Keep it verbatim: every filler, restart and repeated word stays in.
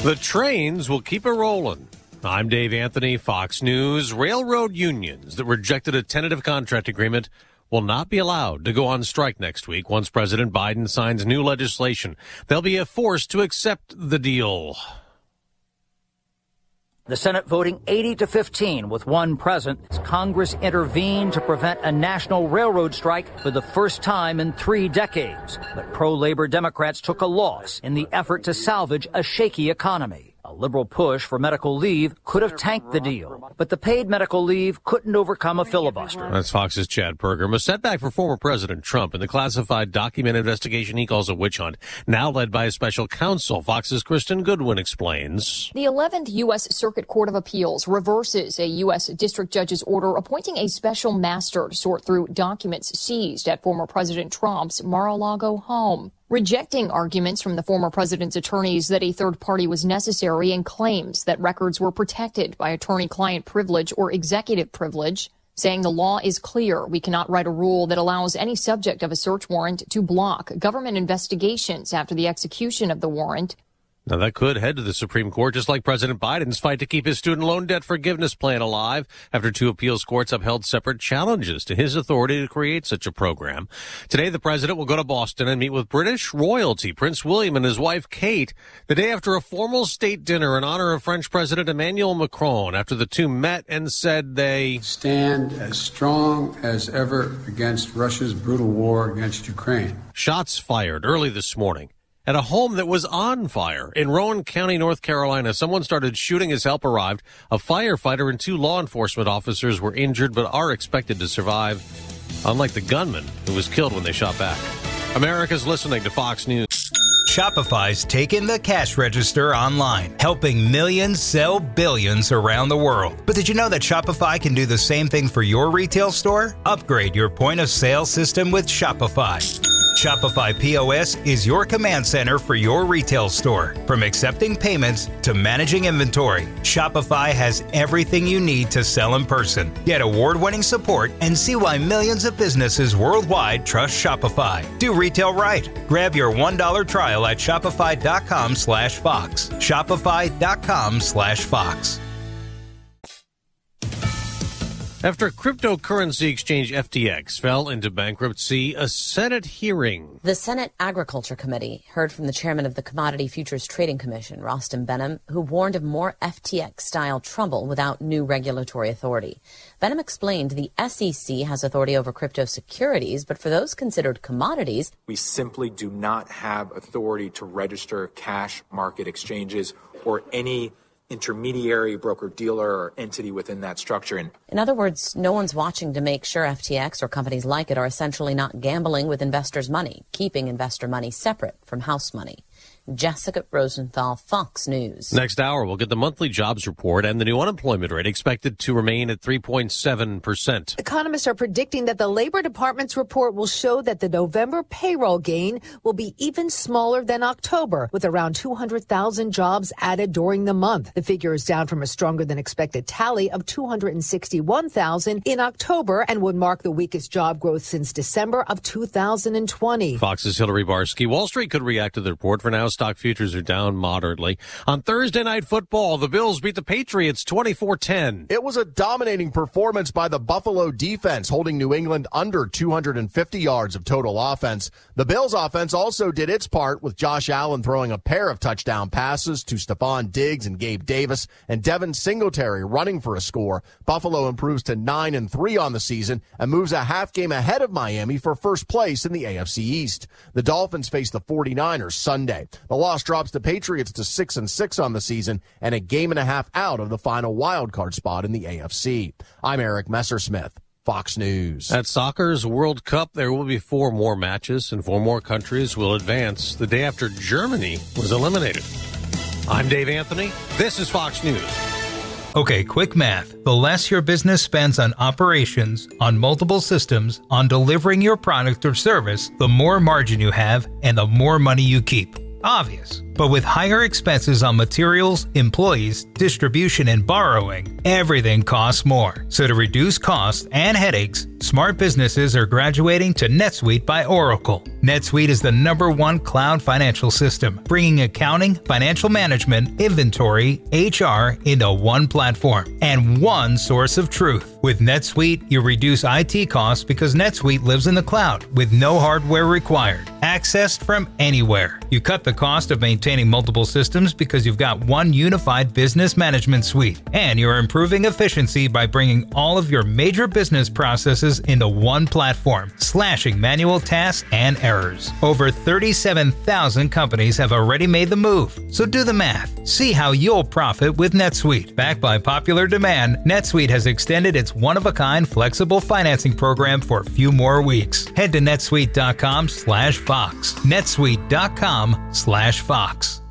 The trains will keep it rolling. I'm Dave Anthony, Fox News. Railroad unions that rejected a tentative contract agreement will not be allowed to go on strike next week once President Biden signs new legislation. They'll be forced to accept the deal. The Senate voting eighty to fifteen with one present. Congress intervened to prevent a national railroad strike for the first time in three decades. But pro-labor Democrats took a loss in the effort to salvage a shaky economy. A liberal push for medical leave could have tanked the deal, but the paid medical leave couldn't overcome a filibuster. That's Fox's Chad Pergram. A setback for former President Trump in the classified document investigation he calls a witch hunt, now led by a special counsel. Fox's Kristen Goodwin explains. The eleventh U S Circuit Court of Appeals reverses a U S district judge's order appointing a special master to sort through documents seized at former President Trump's Mar-a-Lago home, rejecting arguments from the former president's attorneys that a third party was necessary and claims that records were protected by attorney-client privilege or executive privilege, saying the law is clear. We cannot write a rule that allows any subject of a search warrant to block government investigations after the execution of the warrant. Now, that could head to the Supreme Court, just like President Biden's fight to keep his student loan debt forgiveness plan alive after two appeals courts upheld separate challenges to his authority to create such a program. Today, the president will go to Boston and meet with British royalty, Prince William and his wife, Kate, the day after a formal state dinner in honor of French President Emmanuel Macron, after the two met and said they stand as strong as ever against Russia's brutal war against Ukraine. Shots fired early this morning at a home that was on fire in Rowan County, North Carolina. Someone started shooting as help arrived. A firefighter and two law enforcement officers were injured but are expected to survive, unlike the gunman who was killed when they shot back. America's listening to Fox News. Shopify's taken the cash register online, helping millions sell billions around the world. But did you know that Shopify can do the same thing for your retail store? Upgrade your point of sale system with Shopify. Shopify P O S is your command center for your retail store. From accepting payments to managing inventory, Shopify has everything you need to sell in person. Get award-winning support and see why millions of businesses worldwide trust Shopify. Do retail right. Grab your one dollar trial at shopify.com slash Fox. Shopify.com slash Fox. After cryptocurrency exchange F T X fell into bankruptcy, a Senate hearing. The Senate Agriculture Committee heard from the chairman of the Commodity Futures Trading Commission, Rostin Behnam, who warned of more F T X-style trouble without new regulatory authority. Behnam explained the S E C has authority over crypto securities, but for those considered commodities, we simply do not have authority to register cash market exchanges or any intermediary, broker-dealer, or entity within that structure. And in other words, no one's watching to make sure F T X or companies like it are essentially not gambling with investors' money, keeping investor money separate from house money. Jessica Rosenthal, Fox News. Next hour, we'll get the monthly jobs report and the new unemployment rate expected to remain at three point seven percent. Economists are predicting that the Labor Department's report will show that the November payroll gain will be even smaller than October, with around two hundred thousand jobs added during the month. The figure is down from a stronger than expected tally of two hundred sixty-one thousand in October and would mark the weakest job growth since December of two thousand twenty. Fox's Hillary Barsky. Wall Street could react to the report. For now, stock futures are down moderately. On Thursday Night Football, the Bills beat the Patriots twenty-four ten. It was a dominating performance by the Buffalo defense, holding New England under two hundred fifty yards of total offense. The Bills offense also did its part, with Josh Allen throwing a pair of touchdown passes to Stephon Diggs and Gabe Davis, and Devin Singletary running for a score. Buffalo improves to nine and three on the season and moves a half game ahead of Miami for first place in the A F C East. The Dolphins face the forty-niners Sunday. The loss drops the Patriots to six and six on the season and a game and a half out of the final wild card spot in the A F C. I'm Eric Messersmith, Fox News. At soccer's World Cup, there will be four more matches and four more countries will advance the day after Germany was eliminated. I'm Dave Anthony. This is Fox News. Okay, quick math. The less your business spends on operations, on multiple systems, on delivering your product or service, the more margin you have and the more money you keep. Obvious. But with higher expenses on materials, employees, distribution, and borrowing, everything costs more. So to reduce costs and headaches, smart businesses are graduating to NetSuite by Oracle. NetSuite is the number one cloud financial system, bringing accounting, financial management, inventory, H R into one platform and one source of truth. With NetSuite, you reduce I T costs because NetSuite lives in the cloud with no hardware required, accessed from anywhere. You cut the cost of maintaining multiple systems because you've got one unified business management suite, and you're improving efficiency by bringing all of your major business processes into one platform, slashing manual tasks and errors. Over thirty-seven thousand companies have already made the move, so do the math. See how you'll profit with NetSuite. Backed by popular demand, NetSuite has extended its one-of-a-kind flexible financing program for a few more weeks. Head to netsuite.com slash Fox. netsuite.com slash Fox.